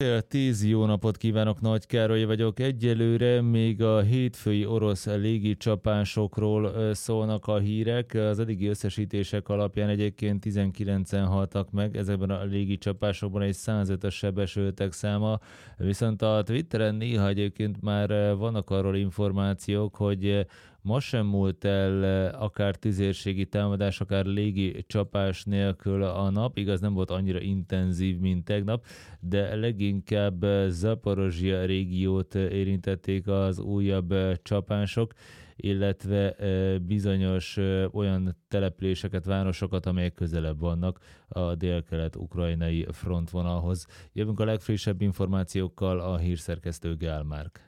10 jó napot kívánok, Nagy Károly vagyok. Egyelőre még a hétfői orosz légicsapásokról szólnak a hírek. Az eddigi összesítések alapján egyébként 19-en haltak meg, ezekben a légicsapásokban egy 105-ös sebesültek száma, viszont a Twitteren néha egyébként már vannak arról információk, hogy ma sem múlt el akár tüzérségi támadás, akár légi csapás nélkül a nap. Igaz, nem volt annyira intenzív, mint tegnap, de leginkább Zaporozsia régiót érintették az újabb csapások, illetve bizonyos olyan településeket, városokat, amelyek közelebb vannak a délkelet-ukrajnai frontvonalhoz. Jövünk a legfrissebb információkkal, a hírszerkesztő Gál Márk.